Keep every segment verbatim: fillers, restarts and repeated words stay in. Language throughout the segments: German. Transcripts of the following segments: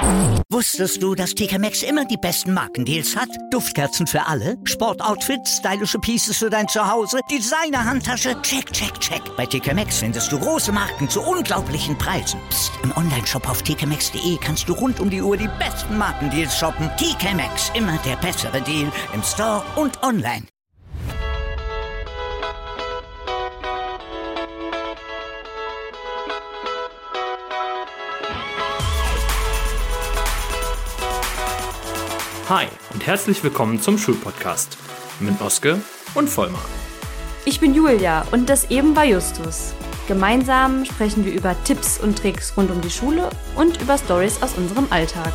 Wusstest du, dass T K Maxx immer die besten Markendeals hat? Duftkerzen für alle, Sportoutfits, stylische Pieces für dein Zuhause, Designer-Handtasche, check, check, check. Bei T K Maxx findest du große Marken zu unglaublichen Preisen. Psst. Im Onlineshop auf t k maxx punkt d e kannst du rund um die Uhr die besten Markendeals shoppen. T K Maxx, immer der bessere Deal im Store und online. Hi und herzlich willkommen zum Schulpodcast mit Oske und Vollmar. Ich bin Julia und das eben war Justus. Gemeinsam sprechen wir über Tipps und Tricks rund um die Schule und über Storys aus unserem Alltag.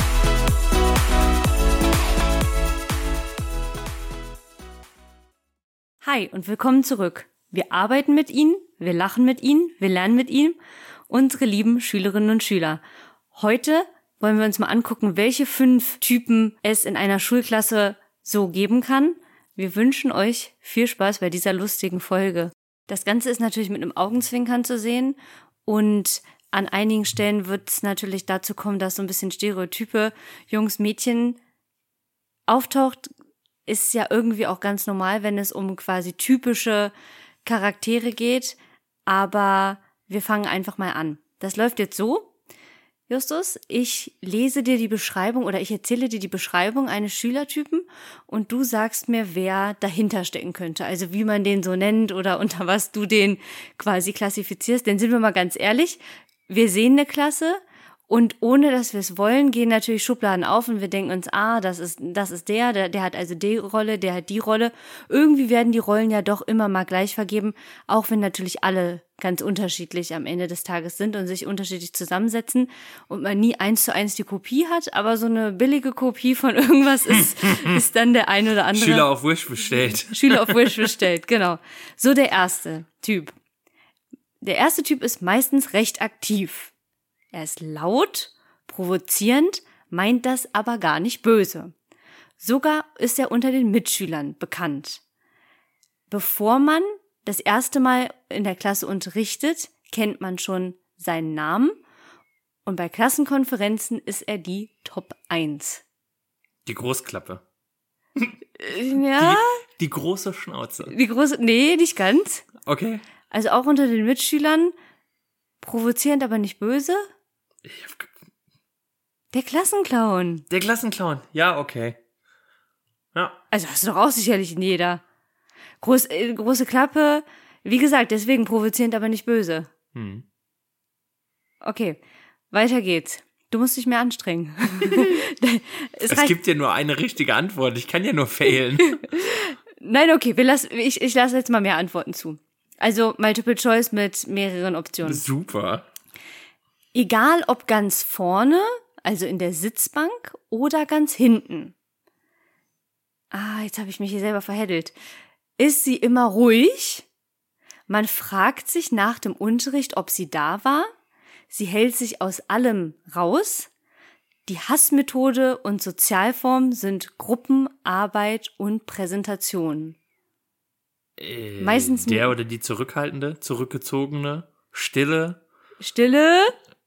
Hi und willkommen zurück. Wir arbeiten mit Ihnen, wir lachen mit Ihnen, wir lernen mit Ihnen, unsere lieben Schülerinnen und Schüler. Heute wollen wir uns mal angucken, welche fünf Typen es in einer Schulklasse so geben kann. Wir wünschen euch viel Spaß bei dieser lustigen Folge. Das Ganze ist natürlich mit einem Augenzwinkern zu sehen und an einigen Stellen wird es natürlich dazu kommen, dass so ein bisschen Stereotype Jungs, Mädchen auftaucht. Ist ja irgendwie auch ganz normal, wenn es um quasi typische Charaktere geht, aber wir fangen einfach mal an. Das läuft jetzt so. Justus, ich lese dir die Beschreibung oder ich erzähle dir die Beschreibung eines Schülertypen und du sagst mir, wer dahinter stecken könnte. Also wie man den so nennt oder unter was du den quasi klassifizierst. Denn sind wir mal ganz ehrlich, wir sehen eine Klasse und ohne dass wir es wollen, gehen natürlich Schubladen auf und wir denken uns, ah, das ist, das ist der, der, der hat also die Rolle, der hat die Rolle. Irgendwie werden die Rollen ja doch immer mal gleich vergeben, auch wenn natürlich alle ganz unterschiedlich am Ende des Tages sind und sich unterschiedlich zusammensetzen und man nie eins zu eins die Kopie hat, aber so eine billige Kopie von irgendwas ist, ist dann der ein oder andere. Schüler auf Wish bestellt. Schüler auf Wish bestellt, genau. So der erste Typ. Der erste Typ ist meistens recht aktiv. Er ist laut, provozierend, meint das aber gar nicht böse. Sogar ist er unter den Mitschülern bekannt. Bevor man das erste Mal in der Klasse unterrichtet, kennt man schon seinen Namen und bei Klassenkonferenzen ist er die Top eins. Die Großklappe. Ja. Die, die große Schnauze. Die große, nee, nicht ganz. Okay. Also auch unter den Mitschülern, provozierend, aber nicht böse. Ich hab... Der Klassenclown. Der Klassenclown, ja, okay. Ja. Also hast du doch auch sicherlich in jeder. Groß, äh, große Klappe, wie gesagt, deswegen provozierend, aber nicht böse. Hm. Okay, weiter geht's. Du musst dich mehr anstrengen. es es gibt ja nur eine richtige Antwort, ich kann ja nur failen. Nein, okay, wir lassen, ich, ich lasse jetzt mal mehr Antworten zu. Also Multiple Choice mit mehreren Optionen. Super. Egal ob ganz vorne, also in der Sitzbank, oder ganz hinten. Ah, jetzt habe ich mich hier selber verheddelt. Ist sie immer ruhig? Man fragt sich nach dem Unterricht, ob sie da war. Sie hält sich aus allem raus. Die Hassmethode und Sozialform sind Gruppenarbeit und Präsentation. Äh, Meistens der oder die Zurückhaltende, Zurückgezogene, Stille. Stille.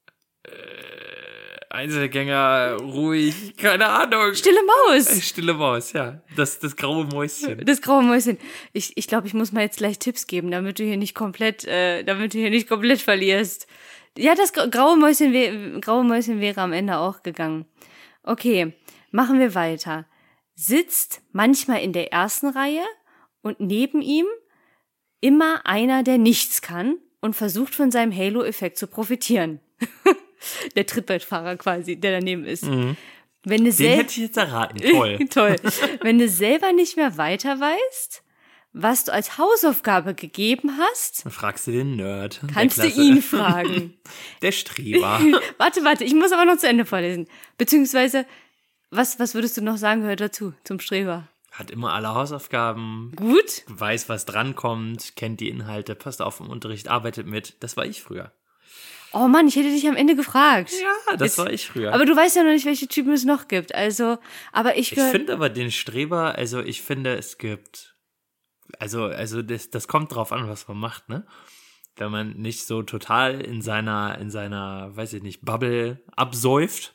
Einzelgänger, ruhig, keine Ahnung. Stille Maus. Stille Maus, ja. Das, das graue Mäuschen. Das graue Mäuschen. Ich, ich glaube, ich muss mal jetzt gleich Tipps geben, damit du hier nicht komplett, äh, damit du hier nicht komplett verlierst. Ja, das graue Mäuschen, wär, graue Mäuschen wäre am Ende auch gegangen. Okay, machen wir weiter. Sitzt manchmal in der ersten Reihe und neben ihm immer einer, der nichts kann und versucht von seinem Halo-Effekt zu profitieren. Der Trittbrettfahrer quasi, der daneben ist. Mhm. Wenn du Den sel- hätte ich jetzt erraten. Toll. Toll. Wenn du selber nicht mehr weiter weißt, was du als Hausaufgabe gegeben hast, dann fragst du den Nerd. Kannst du ihn fragen. Der Streber. Warte, warte, ich muss aber noch zu Ende vorlesen. Beziehungsweise, was, was würdest du noch sagen, gehört dazu, zum Streber? Hat immer alle Hausaufgaben. Gut. Weiß, was drankommt, kennt die Inhalte, passt auf im Unterricht, arbeitet mit. Das war ich früher. Oh Mann, ich hätte dich am Ende gefragt. Ja, das Jetzt, war ich früher. Aber du weißt ja noch nicht, welche Typen es noch gibt. Also, aber ich Ich finde aber den Streber, also ich finde, es gibt, also, also das, das kommt drauf an, was man macht, ne? Wenn man nicht so total in seiner, in seiner, weiß ich nicht, Bubble absäuft,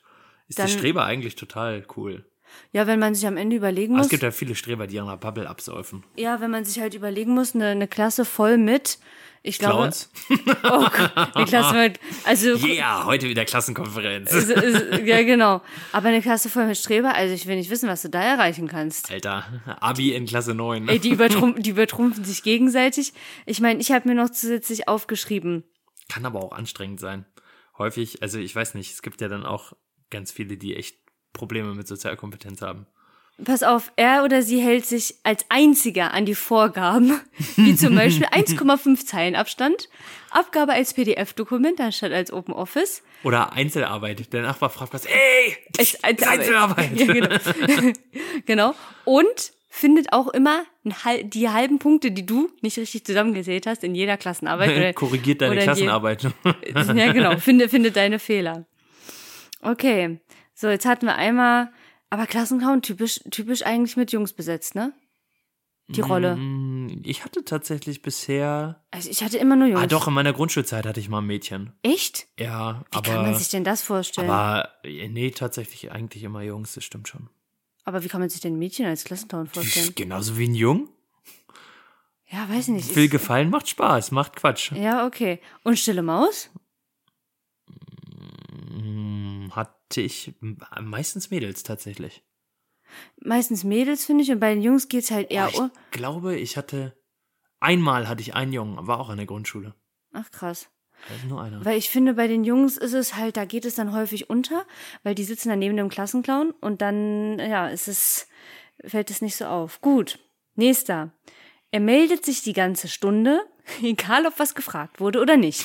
Ist dann, der Streber eigentlich total cool? Ja, wenn man sich am Ende überlegen Aber muss. es gibt ja viele Streber, die an der Bubble absäufen. Ja, wenn man sich halt überlegen muss, eine, eine Klasse voll mit, ich glaube. Clowns? Oh Gott, eine Klasse mit, also. Ja, yeah, heute wieder Klassenkonferenz. Ist, ist, ja, genau. Aber eine Klasse voll mit Streber, also ich will nicht wissen, was du da erreichen kannst. Alter, Abi in Klasse neun. Ey, die, übertrumpf, die übertrumpfen sich gegenseitig. Ich meine, ich habe mir noch zusätzlich aufgeschrieben. Kann aber auch anstrengend sein. Häufig, also ich weiß nicht, es gibt ja dann auch ganz viele, die echt Probleme mit Sozialkompetenz haben. Pass auf, er oder sie hält sich als einziger an die Vorgaben, wie zum Beispiel eins Komma fünf Zeilen Abstand, Abgabe als P D F-Dokument anstatt als Open Office. Oder Einzelarbeit. Der Nachbar fragt was, ey, als, als Einzelarbeit. Ja, genau. Genau. Und findet auch immer die halben Punkte, die du nicht richtig zusammengezählt hast, in jeder Klassenarbeit. Oder, korrigiert deine oder Klassenarbeit. Je, ja, genau. Finde, finde deine Fehler. Okay. So, jetzt hatten wir einmal, aber Klassenclown typisch, typisch eigentlich mit Jungs besetzt, ne? Die Rolle. Ich hatte tatsächlich bisher... Also ich hatte immer nur Jungs. Ah doch, in meiner Grundschulzeit hatte ich mal ein Mädchen. Echt? Ja, Wie aber... kann man sich denn das vorstellen? Aber, nee, tatsächlich eigentlich immer Jungs, das stimmt schon. Aber wie kann man sich denn ein Mädchen als Klassenclown vorstellen? Genauso wie ein Jung. Ja, weiß ich nicht. Will gefallen, macht Spaß, macht Quatsch. Ja, okay. Und Stille Maus? Hatte ich meistens Mädels tatsächlich. Meistens Mädels, finde ich, und bei den Jungs geht's halt eher... Oh, ich glaube, ich hatte... Einmal hatte ich einen Jungen, war auch in der Grundschule. Ach, krass. Also nur einer. Weil ich finde, bei den Jungs ist es halt, da geht es dann häufig unter, weil die sitzen dann neben dem Klassenclown und dann, ja, ist es, fällt es nicht so auf. Gut, nächster. Er meldet sich die ganze Stunde, egal ob was gefragt wurde oder nicht.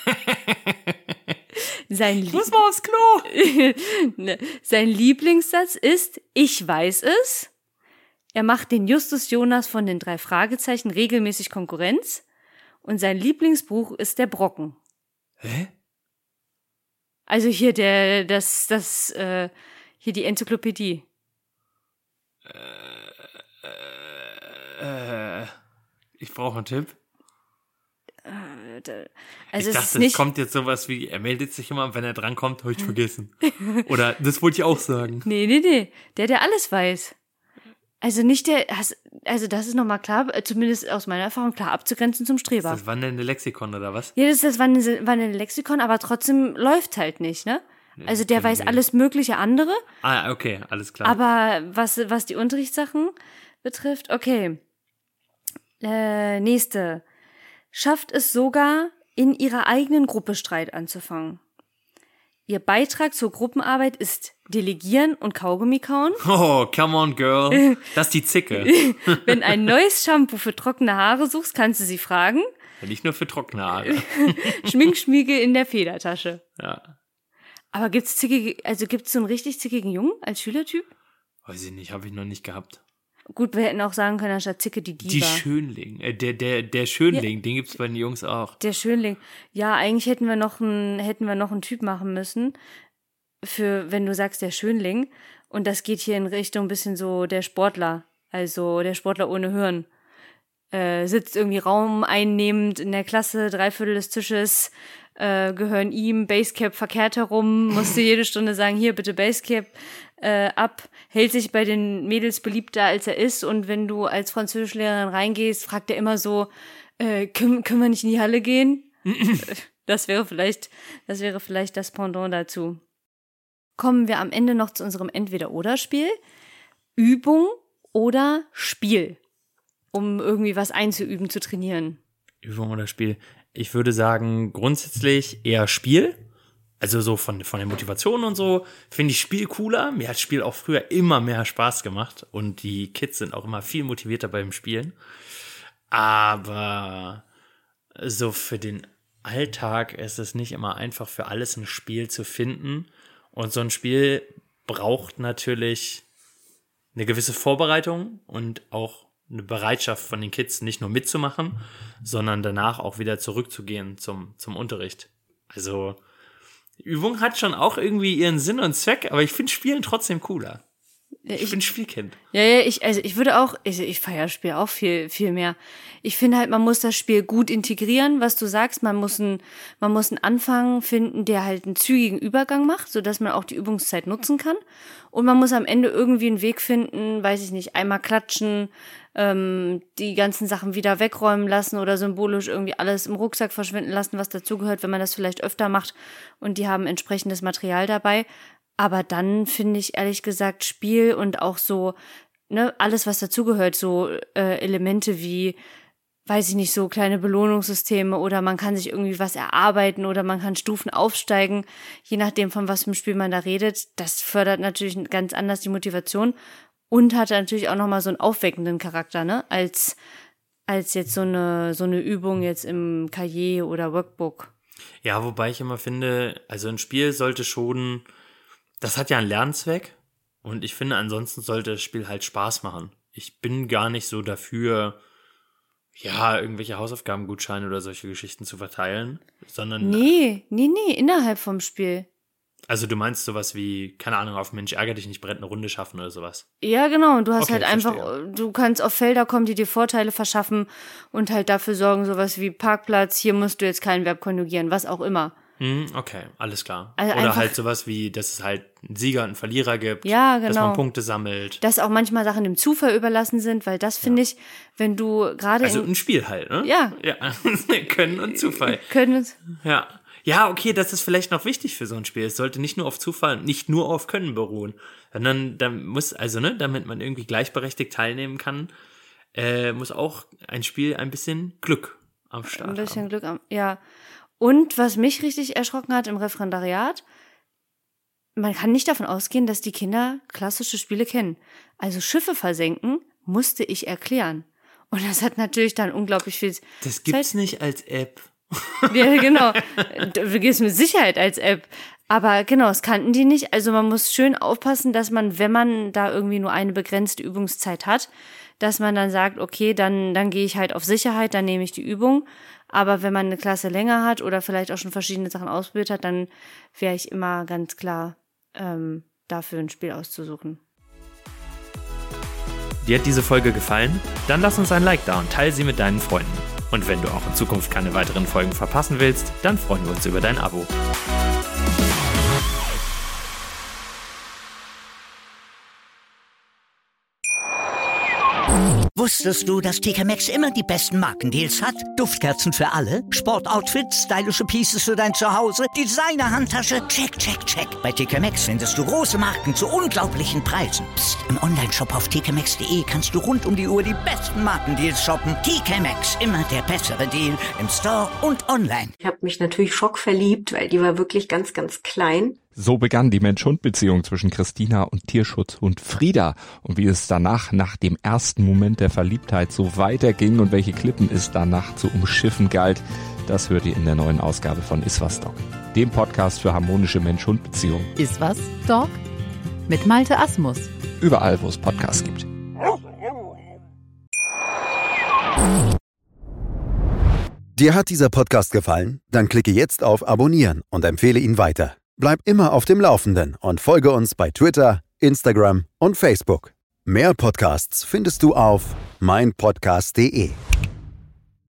Sein Ich muss mal aufs Klo. Sein Lieblingssatz ist, ich weiß es. Er macht den Justus Jonas von den drei Fragezeichen regelmäßig Konkurrenz. Und sein Lieblingsbuch ist der Brocken. Hä? Also hier der, das, das, äh, hier die Enzyklopädie. Äh, äh, ich brauche einen Tipp. Also ich es dachte, ist nicht, es kommt jetzt sowas wie, er meldet sich immer, wenn er drankommt, habe ich vergessen. Oder, das wollte ich auch sagen. Nee, nee, nee. Der, der alles weiß. Also nicht der, also das ist nochmal klar, zumindest aus meiner Erfahrung klar abzugrenzen zum Streber. Ist das wandelnde Lexikon oder was? Ja, das ist das wandelnde, wandelnde Lexikon, aber trotzdem läuft halt nicht, ne? Also der weiß alles mögliche andere. Ah, okay, alles klar. Aber was, was die Unterrichtssachen betrifft, okay. Äh, nächste. Schafft es sogar, in ihrer eigenen Gruppe Streit anzufangen. Ihr Beitrag zur Gruppenarbeit ist Delegieren und Kaugummi kauen. Oh, come on, girl. Das ist die Zicke. Wenn ein neues Shampoo für trockene Haare suchst, kannst du sie fragen. Nicht nur für trockene Haare. Schminkschmiegel in der Federtasche. Ja. Aber gibt's zickige, also gibt's so einen richtig zickigen Jungen als Schülertyp? Weiß ich nicht, habe ich noch nicht gehabt. Gut, wir hätten auch sagen können, anstatt Zicke die Diva. Die Schönling. Äh, der, der, der Schönling, ja. Den gibt's bei den Jungs auch. Der Schönling. Ja, eigentlich hätten wir noch einen, hätten wir noch einen Typ machen müssen. Für, wenn du sagst, der Schönling. Und das geht hier in Richtung ein bisschen so der Sportler. Also der Sportler ohne Hirn. Äh, sitzt irgendwie Raum einnehmend in der Klasse, drei Viertel des Tisches äh, gehören ihm, Basecap verkehrt herum, musste jede Stunde sagen, hier bitte Basecap äh, ab, hält sich bei den Mädels beliebter als er ist und wenn du als Französischlehrerin reingehst, fragt er immer so, äh, können, können wir nicht in die Halle gehen? Das wäre vielleicht, das wäre vielleicht das Pendant dazu. Kommen wir am Ende noch zu unserem Entweder-Oder-Spiel. Übung oder Spiel, um irgendwie was einzuüben, zu trainieren. Übung oder Spiel? Ich würde sagen, grundsätzlich eher Spiel. Also so von, von der Motivation und so finde ich Spiel cooler. Mir hat Spiel auch früher immer mehr Spaß gemacht und die Kids sind auch immer viel motivierter beim Spielen. Aber so für den Alltag ist es nicht immer einfach, für alles ein Spiel zu finden. Und so ein Spiel braucht natürlich eine gewisse Vorbereitung und auch eine Bereitschaft von den Kids, nicht nur mitzumachen, sondern danach auch wieder zurückzugehen zum, zum Unterricht. Also die Übung hat schon auch irgendwie ihren Sinn und Zweck, aber ich finde Spielen trotzdem cooler. Ich, ich bin Spielkind. Ja, ja, ich, also ich würde auch, ich, ich feiere das Spiel auch viel, viel mehr. Ich finde halt, man muss das Spiel gut integrieren, was du sagst. Man muss einen, man muss einen Anfang finden, der halt einen zügigen Übergang macht, sodass man auch die Übungszeit nutzen kann. Und man muss am Ende irgendwie einen Weg finden, weiß ich nicht, einmal klatschen, ähm, die ganzen Sachen wieder wegräumen lassen oder symbolisch irgendwie alles im Rucksack verschwinden lassen, was dazugehört, wenn man das vielleicht öfter macht und die haben entsprechendes Material dabei. Aber dann finde ich ehrlich gesagt Spiel und auch so, ne, alles was dazugehört, so äh, Elemente wie, weiß ich nicht, so kleine Belohnungssysteme oder man kann sich irgendwie was erarbeiten oder man kann Stufen aufsteigen, je nachdem von was für einem Spiel man da redet. Das fördert natürlich ganz anders die Motivation und hat natürlich auch nochmal so einen aufweckenden Charakter, ne, als, als jetzt so eine, so eine Übung jetzt im Cahier oder Workbook. Ja, wobei ich immer finde, also ein Spiel sollte schon, das hat ja einen Lernzweck und ich finde, ansonsten sollte das Spiel halt Spaß machen. Ich bin gar nicht so dafür, ja, irgendwelche Hausaufgabengutscheine oder solche Geschichten zu verteilen, sondern... Nee, nee, nee, innerhalb vom Spiel. Also du meinst sowas wie, keine Ahnung, auf Mensch, ärger dich nicht, Brett eine Runde schaffen oder sowas? Ja, genau. Und du hast Okay, halt einfach, verstehe. Du kannst auf Felder kommen, die dir Vorteile verschaffen und halt dafür sorgen, sowas wie Parkplatz, hier musst du jetzt kein Verb konjugieren, was auch immer. Hm, okay, alles klar. Also oder einfach- halt sowas wie, dass es halt einen Sieger und einen Verlierer gibt, Ja, genau. dass man Punkte sammelt. Dass auch manchmal Sachen dem Zufall überlassen sind, weil das finde ich, wenn du gerade Also in ein Spiel halt, ne? Ja. Ja, Können und Zufall. können, Ja. Ja, okay, das ist vielleicht noch wichtig für so ein Spiel. Es sollte nicht nur auf Zufall, nicht nur auf Können beruhen, sondern da muss, also, ne, damit man irgendwie gleichberechtigt teilnehmen kann, äh, muss auch ein Spiel ein bisschen Glück am Start ein bisschen haben. Glück am, ja. Und was mich richtig erschrocken hat im Referendariat, man kann nicht davon ausgehen, dass die Kinder klassische Spiele kennen. Also Schiffe versenken musste ich erklären. Und das hat natürlich dann unglaublich viel Das gibt's nicht als App. Ja, genau. Du gehst mit Sicherheit als App. Aber genau, das kannten die nicht. Also man muss schön aufpassen, dass man, wenn man da irgendwie nur eine begrenzte Übungszeit hat, dass man dann sagt, okay, dann, dann gehe ich halt auf Sicherheit, dann nehme ich die Übung. Aber wenn man eine Klasse länger hat oder vielleicht auch schon verschiedene Sachen ausprobiert hat, dann wäre ich immer ganz klar ähm, dafür ein Spiel auszusuchen. Dir hat diese Folge gefallen? Dann lass uns ein Like da und teile sie mit deinen Freunden. Und wenn du auch in Zukunft keine weiteren Folgen verpassen willst, dann freuen wir uns über dein Abo. Wusstest du, dass T K Maxx immer die besten Markendeals hat? Duftkerzen für alle, Sportoutfits, stylische Pieces für dein Zuhause, Designer-Handtasche, check, check, check. Bei T K Maxx findest du große Marken zu unglaublichen Preisen. Psst. Im Onlineshop auf t k maxx punkt d e kannst du rund um die Uhr die besten Markendeals shoppen. T K Maxx, immer der bessere Deal im Store und online. Ich habe mich natürlich schockverliebt, weil die war wirklich ganz, ganz klein. So begann die Mensch-Hund-Beziehung zwischen Christina und Tierschutzhund Frieda. Und wie es danach, nach dem ersten Moment der Verliebtheit, so weiterging und welche Klippen es danach zu umschiffen galt, das hört ihr in der neuen Ausgabe von Iswas Dog, dem Podcast für harmonische Mensch-Hund-Beziehungen. Iswas Dog mit Malte Asmus. Überall, wo es Podcasts gibt. Dir hat dieser Podcast gefallen? Dann klicke jetzt auf Abonnieren und empfehle ihn weiter. Bleib immer auf dem Laufenden und folge uns bei Twitter, Instagram und Facebook. Mehr Podcasts findest du auf mein podcast punkt de.